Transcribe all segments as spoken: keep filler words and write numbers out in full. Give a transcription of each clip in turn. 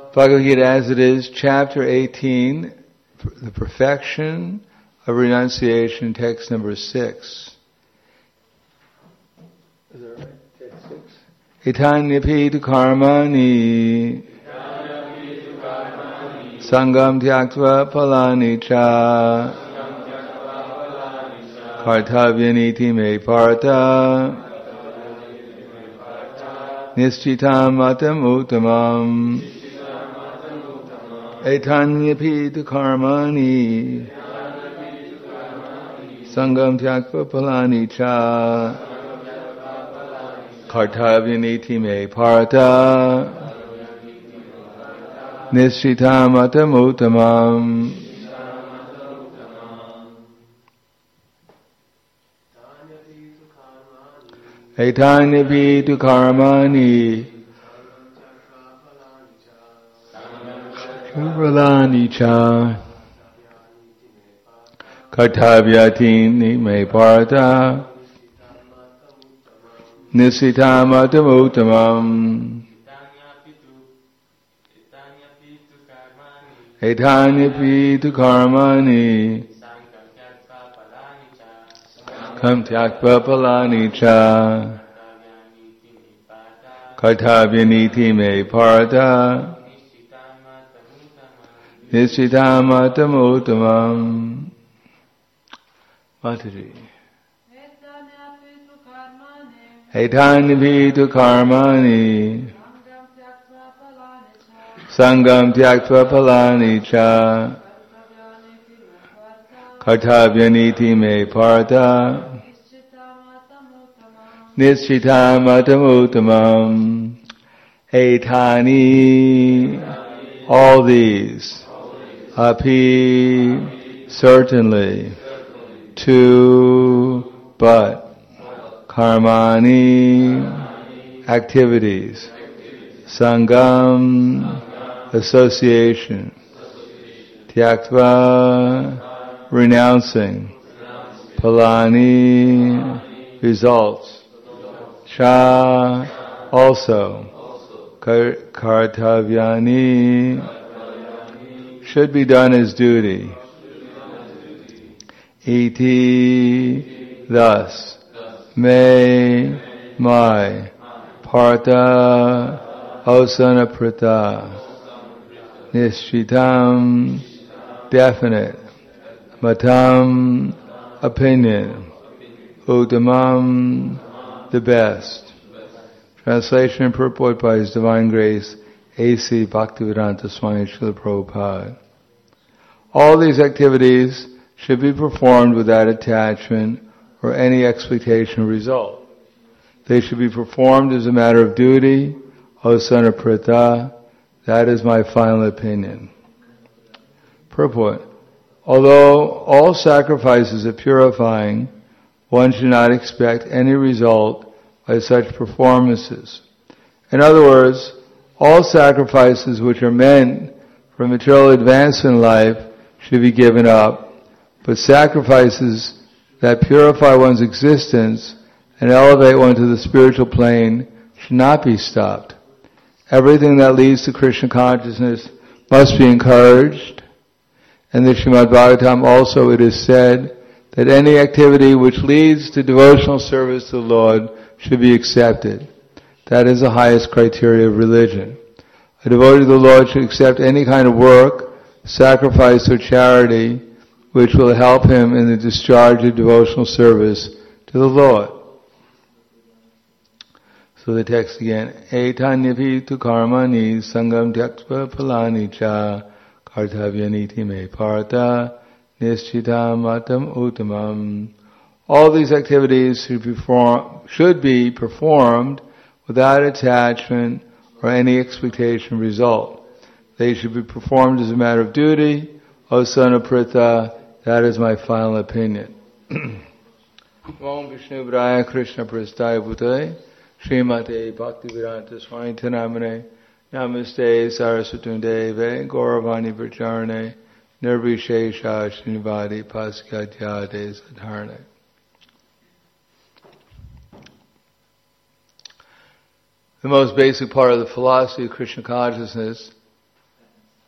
Bhagavad Gita as it is, chapter eighteen, the perfection of renunciation, text number six. Is that right? Text six. Itanyapi tu karmani sangam tyaktva palani cha kartavyaniti me parta Nishchitam matam uttamam Etanyapi tu karmani Sangam tyakva palani cha Kartavyaniti me parata Nishchitam matam uttamam Etanya tu karmani Shubhalani cha Kartavyatini me parata Nisitamatam uttamam Etanya tu karmani Kam tyakva palani cha Kartavyaniti me parata Nishchitamatam uttamam Mataji Etanya tu karmani Sangam tyaktva palani cha Kartavyaniti me parata Nishchitam matam uttamam Etani, all these, api, certainly, tu, but, karmani, activities, sangam, association, tyaktva, renouncing, palani, results, cha, also, kartavyani, should be done as duty. Iti, thus, me, my, parta, osanaprita, nishchitam, definite, matam, opinion, uttamam, the best. Translation and purport by His Divine Grace, A C Bhaktivedanta Swami Srila Prabhupada. All these activities should be performed without attachment or any expectation of result. They should be performed as a matter of duty, osanaprita, that is my final opinion. Purport. Although all sacrifices are purifying, one should not expect any result by such performances. In other words, all sacrifices which are meant for material advancement in life should be given up, but sacrifices that purify one's existence and elevate one to the spiritual plane should not be stopped. Everything that leads to Krishna consciousness must be encouraged. In the Srimad Bhagavatam also it is said that any activity which leads to devotional service to the Lord should be accepted. That is the highest criteria of religion. A devotee of the Lord should accept any kind of work, sacrifice or charity which will help him in the discharge of devotional service to the Lord. So the text again, Etanyapi tu karmani sangam tyaktva palani cha kartavyaniti me parta nishchitam matam uttamam. All these activities should be, perform, should be performed without attachment or any expectation of result. They should be performed as a matter of duty, osanaprita, that is my final opinion. Om Vishnu Braya Krishna Prastaya Bhutale Srimate Bhaktivedanta Swami Namane Namaste Saraswati Deve Gauravani Pracharane Nirvishesha Srinivadi Paskatyade Sadharane. The most basic part of the philosophy of Krishna consciousness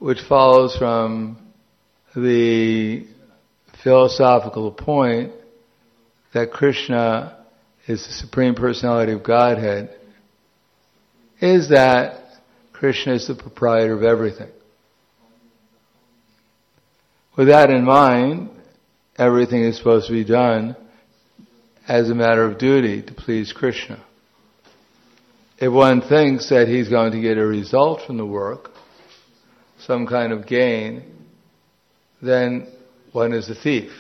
which follows from the philosophical point that Krishna is the Supreme Personality of Godhead, is that Krishna is the proprietor of everything. With that in mind, everything is supposed to be done as a matter of duty to please Krishna. If one thinks that he's going to get a result from the work, some kind of gain, then one is a thief.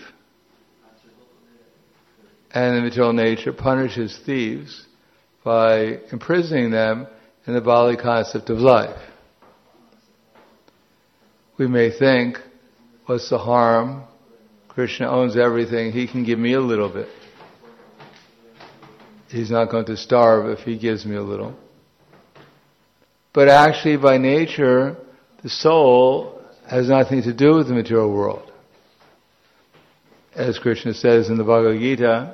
And the material nature punishes thieves by imprisoning them in the bodily concept of life. We may think, what's the harm? Krishna owns everything, he can give me a little bit. He's not going to starve if he gives me a little. But actually, by nature, the soul has nothing to do with the material world. As Krishna says in the Bhagavad Gita,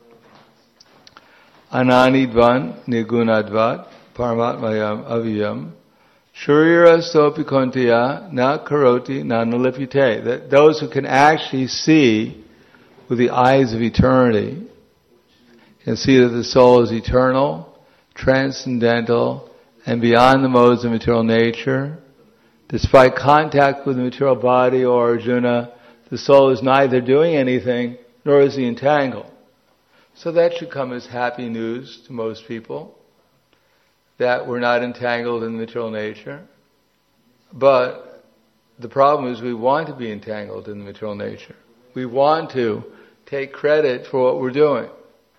Ananidvan Nirgunadvat Paramatmayam Aviyam Sharira Sopi Kontiya Na Karoti Nanalipite. That those who can actually see with the eyes of eternity can see that the soul is eternal, transcendental, and beyond the modes of material nature. Despite contact with the material body or Arjuna, the soul is neither doing anything nor is he entangled. So that should come as happy news to most people, that we're not entangled in material nature. But the problem is we want to be entangled in the material nature. We want to take credit for what we're doing.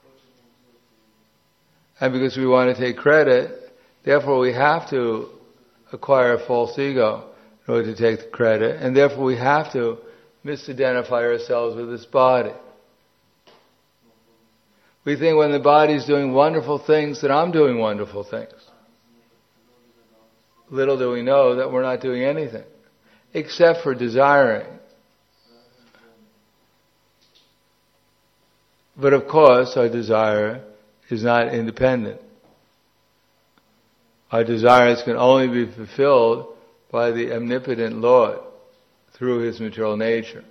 And because we want to take credit, therefore we have to acquire a false ego in order to take the credit, and therefore we have to misidentify ourselves with this body. We think when the body is doing wonderful things that I'm doing wonderful things. Little do we know that we're not doing anything, except for desiring. But of course, our desire is not independent. Our desires can only be fulfilled by the omnipotent Lord through His material nature.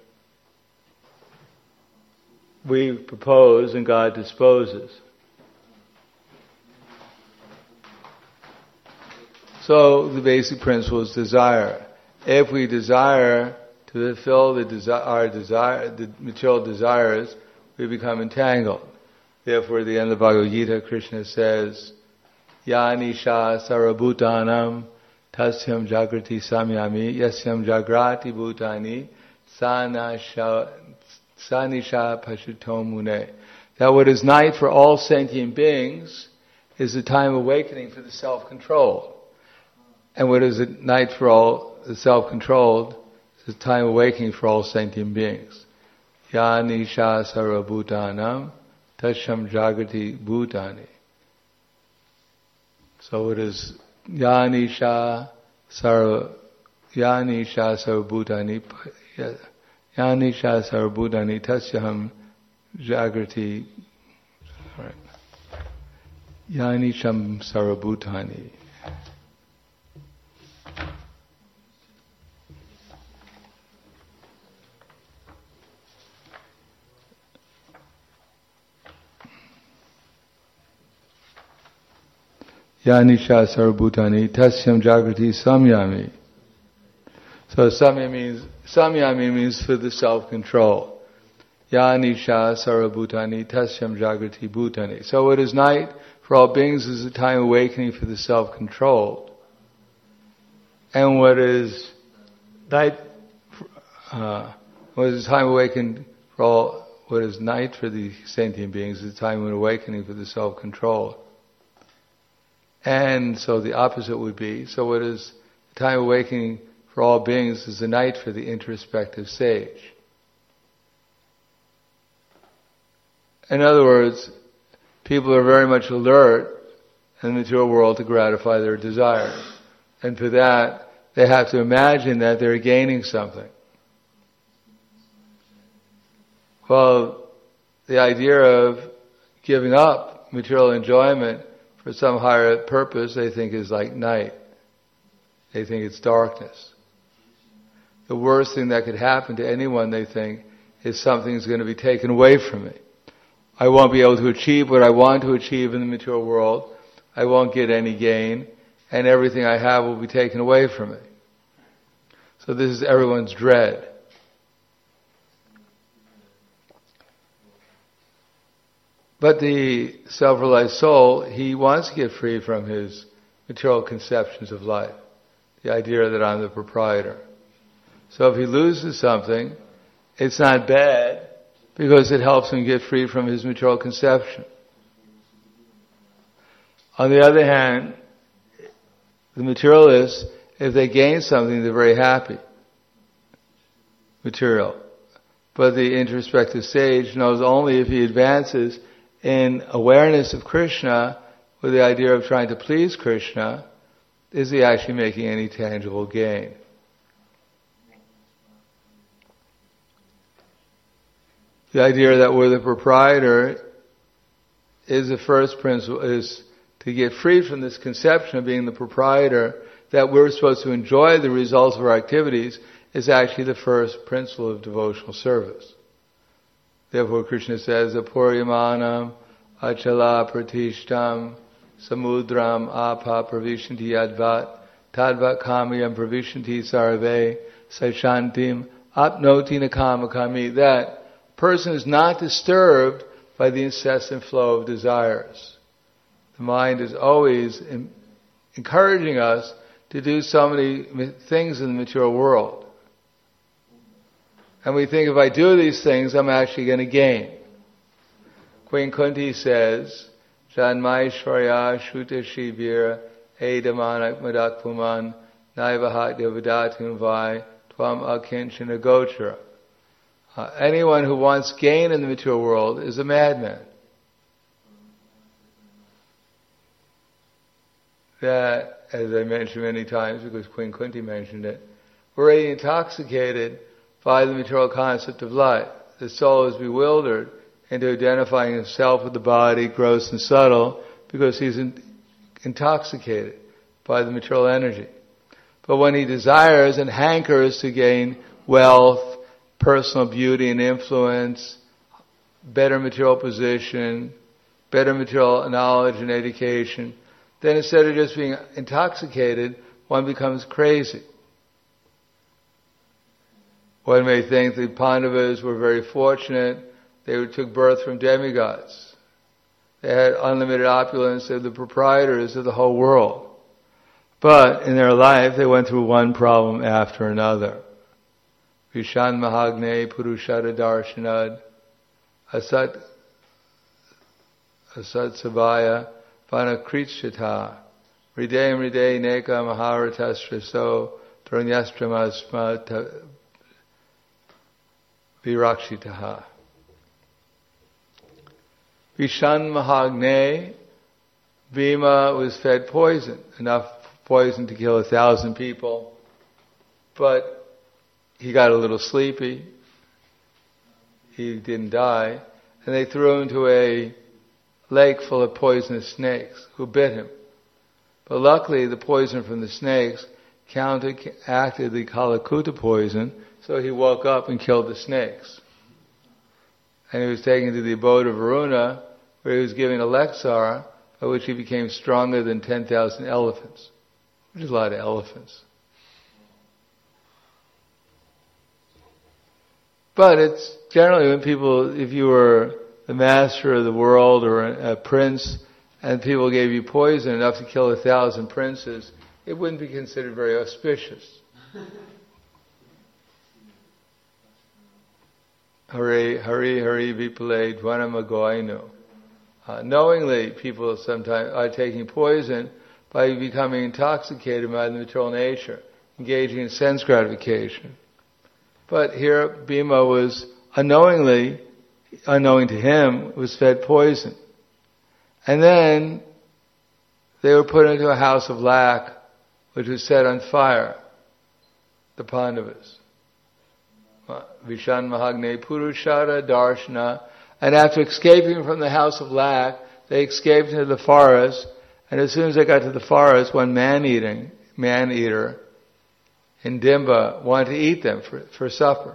We propose and God disposes. So the basic principle is desire. If we desire to fulfill the desi- our desire, the material desires, we become entangled. Therefore, at the end of the Bhagavad Gita, Krishna says, Yanisha sarabhutanam tasyam jagrati samyami yasyam jagrati bhutani sanasha sanisha pashutom mune. That what is night for all sentient beings is the time of awakening for the self-controlled. And what is at night for all the self-controlled is the time of awakening for all sentient beings. Yanisha sarabhutanam Tasham Jagrati Bhutani. So it is Yanisha Sarva Yanisha Sarvabhutani Yanisha Sarvabhutani Tasyaham Jagrati right. Yanisham Sarvabhutani. Yanisha sarvabhutani tasyam jagrati samyami. So samyami means samyami means for the self-control. Yanisha sarvabhutani tasyam jagrati bhutani. So what is night for all beings is the time of awakening for the self-controlled. And what is night, uh, what is the time of awakening for all, what is night for the sentient beings is the time of awakening for the self-controlled. And so the opposite would be, so what is the time of awakening for all beings is the night for the introspective sage. In other words, people are very much alert in the material world to gratify their desires. And for that, they have to imagine that they're gaining something. Well, the idea of giving up material enjoyment for some higher purpose, they think is like night. They think it's darkness. the worst thing that could happen to anyone, they think, is something's going to be taken away from me. I won't be able to achieve what I want to achieve in the material world. I won't get any gain, and everything I have will be taken away from me. So this is everyone's dread. But the self-realized soul, he wants to get free from his material conceptions of life. The idea that I'm the proprietor. So if he loses something, it's not bad because it helps him get free from his material conception. On the other hand, the materialists, if they gain something, they're very happy. Material. But the introspective sage knows only if he advances in awareness of Krishna with the idea of trying to please Krishna, is he actually making any tangible gain. The idea that we're the proprietor is the first principle, is to get free from this conception of being the proprietor, that we're supposed to enjoy the results of our activities, is actually the first principle of devotional service. Therefore Krishna says, Apuryamanam achala pratishtam samudram apa pravishanti yadvat tadvat kamyam pravishanti sarve sashantim apnoti nakamakami. That person is not disturbed by the incessant flow of desires. The mind is always in, encouraging us to do so many things in the material world. And we think, if I do these things, I'm actually going to gain. Queen Kunti says, Janmaishwarya Shuta Shibir Edamanak Madak Puman Naivahat Devadatum Vai Tvam Akinchana Gochara. Uh, anyone who wants gain in the material world is a madman. That, as I mentioned many times, because Queen Kunti mentioned it, we're already intoxicated by the material concept of life. The soul is bewildered into identifying himself with the body, gross and subtle, because he's in, intoxicated by the material energy. But when he desires and hankers to gain wealth, personal beauty and influence, better material position, better material knowledge and education, then instead of just being intoxicated, one becomes crazy. One may think the Pandavas were very fortunate. They took birth from demigods. They had unlimited opulence. They're the proprietors of the whole world. But in their life, they went through one problem after another. Vishan Mahagne Purushara Darshanad Asat Asat Sabaya Vanakritshata Hridayam Hriday Neka Maharatasraso Dranyastramasma Virakshitaha. Vishan Mahagne, Bhima was fed poison, enough poison to kill a thousand people, but he got a little sleepy. He didn't die, and they threw him into a lake full of poisonous snakes who bit him. But luckily, the poison from the snakes counteracted the Kalakuta poison, so he woke up and killed the snakes. And he was taken to the abode of Varuna, where he was given a lexar, by which he became stronger than ten thousand elephants, which is a lot of elephants. But it's generally when people, if you were the master of the world or a, a prince, and people gave you poison enough to kill a thousand princes, it wouldn't be considered very auspicious. Hari, Hari, Hari, Vipale, Dvanamagoinu. Uh, knowingly, people sometimes are taking poison by becoming intoxicated by the material nature, engaging in sense gratification. But here, Bhima was unknowingly, unknowing to him, was fed poison. And then they were put into a house of lac, which was set on fire, the Pandavas. Vishan Mahagne Purushara Darshana. And after escaping from the house of lac, they escaped into the forest. And as soon as they got to the forest, one man-eating, man-eater in Dimba wanted to eat them for, for supper.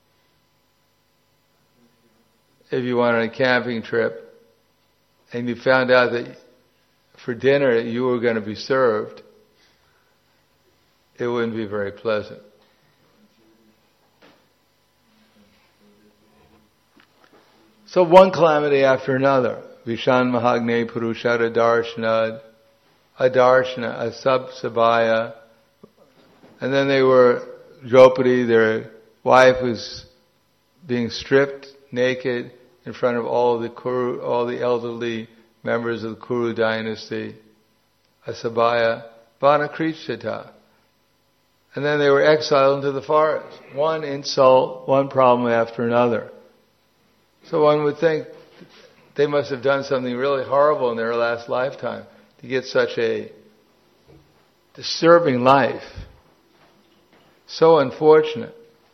If you went on a camping trip and you found out that for dinner you were going to be served, it wouldn't be very pleasant. So one calamity after another. Vishan Mahagne Purushara Darshanad, Adarshana, Asab-Sabaya. And then they were, Draupadi, their wife, was being stripped naked in front of all the Kuru, all the elderly members of the Kuru dynasty. Asabaya, Banakritshita. And then they were exiled into the forest. One insult, one problem after another. So one would think they must have done something really horrible in their last lifetime to get such a disturbing life. So unfortunate.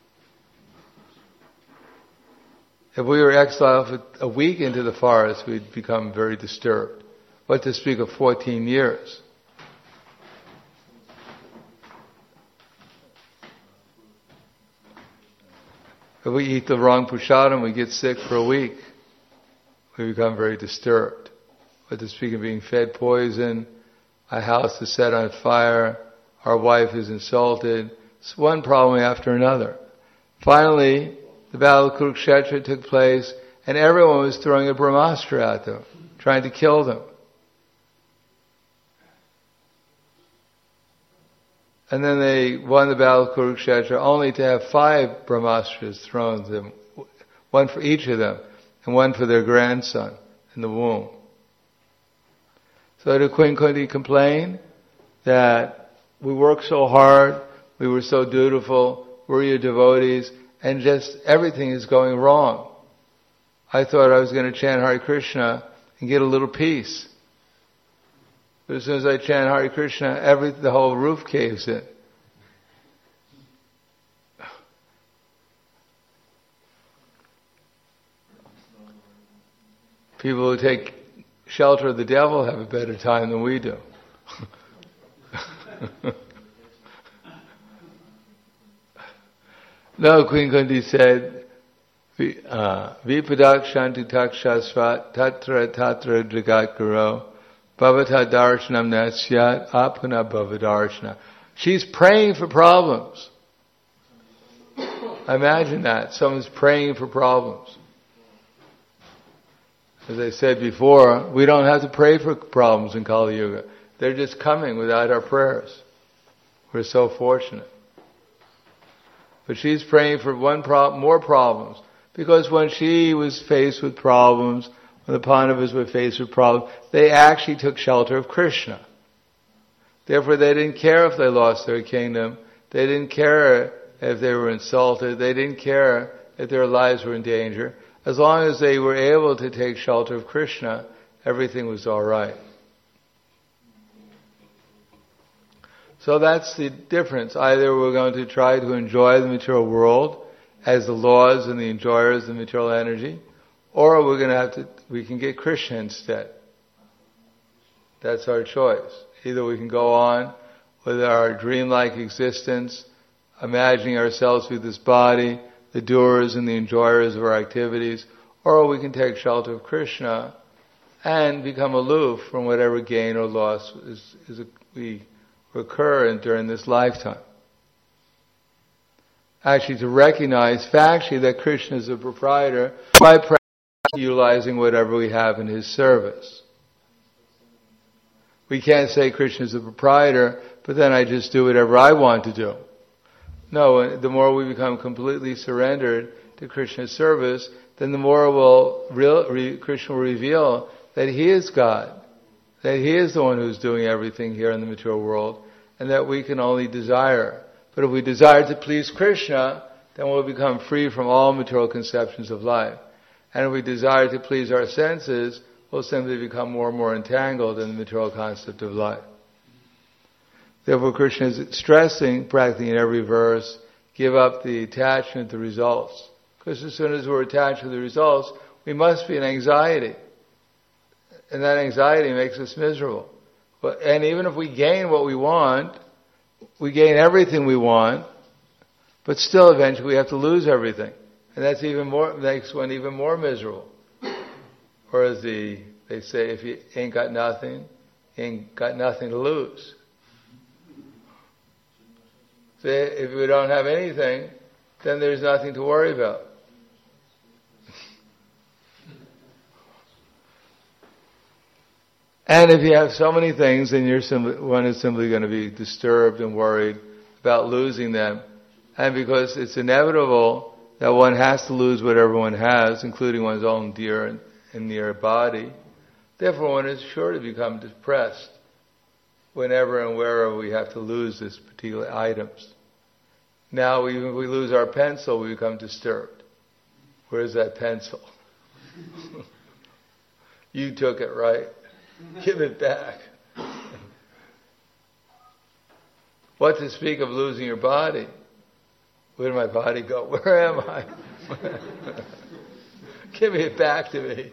If we were exiled for a week into the forest, we'd become very disturbed. What to speak of fourteen years? If we eat the wrong prasadam, we get sick for a week. We become very disturbed. What to speak of being fed poison, a house is set on fire, our wife is insulted. It's one problem after another. Finally, the Battle of Kurukshetra took place, and everyone was throwing a brahmastra at them, trying to kill them. And then they won the Battle of Kurukshetra only to have five brahmastras thrown at them, one for each of them, and one for their grandson in the womb. So did Queen Kunti complain that we worked so hard, we were so dutiful, we're your devotees, and just everything is going wrong. I thought I was going to chant Hare Krishna and get a little peace. But as soon as I chant Hare Krishna, every, the whole roof caves in. People who take shelter of the devil have a better time than we do. No, Queen Kunti said, Vipadak Shanti Takshasvat Tatra Tatra Jagat Guru Bhavata Darshanam Nasyat Apuna Bhavadarshana. She's praying for problems. Imagine that. Someone's praying for problems. As I said before, we don't have to pray for problems in Kali Yuga. They're just coming without our prayers. We're so fortunate. But she's praying for one problem, more problems. Because when she was faced with problems, when the Pandavas were faced with problems, they actually took shelter of Krishna. Therefore, they didn't care if they lost their kingdom. They didn't care if they were insulted. They didn't care if their lives were in danger. As long as they were able to take shelter of Krishna, everything was all right. So that's the difference. Either we're going to try to enjoy the material world as the laws and the enjoyers of the material energy, or we're going to have to, we can get Krishna instead. That's our choice. Either we can go on with our dreamlike existence, imagining ourselves with this body, the doers and the enjoyers of our activities, or we can take shelter of Krishna and become aloof from whatever gain or loss is, is a, we occur in during this lifetime. Actually, to recognize factually that Krishna is the proprietor by utilizing whatever we have in His service. We can't say Krishna is the proprietor, but then I just do whatever I want to do. No, the more we become completely surrendered to Krishna's service, then the more will real, re, Krishna will reveal that He is God, that He is the one who's doing everything here in the material world, and that we can only desire. But if we desire to please Krishna, then we'll become free from all material conceptions of life. And if we desire to please our senses, we'll simply become more and more entangled in the material concept of life. Therefore, Krishna is stressing, practically in every verse, give up the attachment to results. Because as soon as we're attached to the results, we must be in anxiety. And that anxiety makes us miserable. But, and even if we gain what we want, we gain everything we want, but still eventually we have to lose everything. And that's even more, makes one even more miserable. Or as the, they say, if you ain't got nothing, you ain't got nothing to lose. So if we don't have anything, then there's nothing to worry about. And if you have so many things, then you're simply, one is simply going to be disturbed and worried about losing them. And because it's inevitable that one has to lose whatever one has, including one's own dear and, and near body, therefore one is sure to become depressed whenever and wherever we have to lose these particular items. Now, even if we lose our pencil, we become disturbed. Where's that pencil? You took it, right? Give it back. What to speak of losing your body? Where did my body go? Where am I? Give it back to me.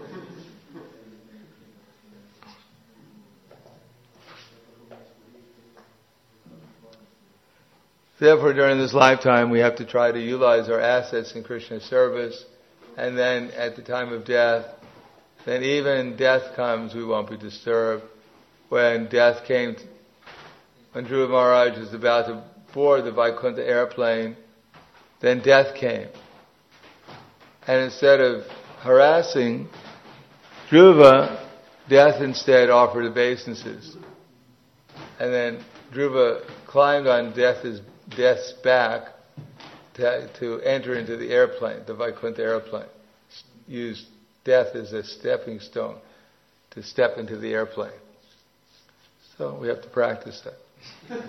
Therefore, during this lifetime, we have to try to utilize our assets in Krishna's service, and then at the time of death, then even death comes, we won't be disturbed. When death came, to, when Dhruva Maharaj was about to board the Vaikuntha airplane, then death came. And instead of harassing Dhruva, death instead offered obeisances. And then Dhruva climbed on death's, death's back to, to enter into the airplane, the Vaikuntha airplane. Used death as a stepping stone to step into the airplane. So we have to practice that.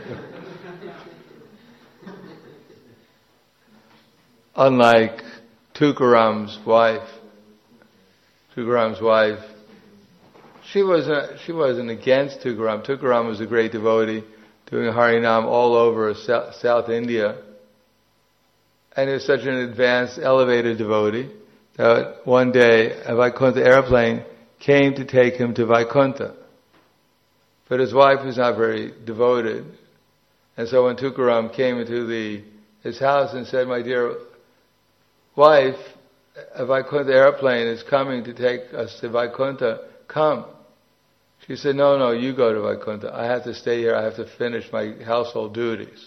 Unlike Tukaram's wife, Tukaram's wife, she wasn't, she wasn't against Tukaram. Tukaram was a great devotee doing Harinam all over South, South India. And he was such an advanced, elevated devotee that one day a Vaikuntha airplane came to take him to Vaikuntha. But his wife was not very devoted. And so when Tukaram came into the, his house and said, "My dear wife, a Vaikuntha airplane is coming to take us to Vaikuntha, come." She said, "No, no, you go to Vaikuntha. I have to stay here. I have to finish my household duties."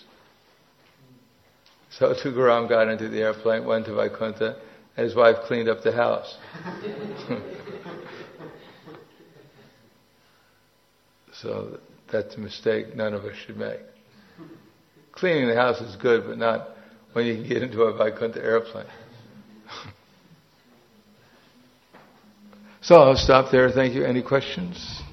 So Tukaram got into the airplane, went to Vaikuntha, and his wife cleaned up the house. So that's a mistake none of us should make. Cleaning the house is good, but not when you can get into a Vaikuntha airplane. So I'll stop there. Thank you. Any questions?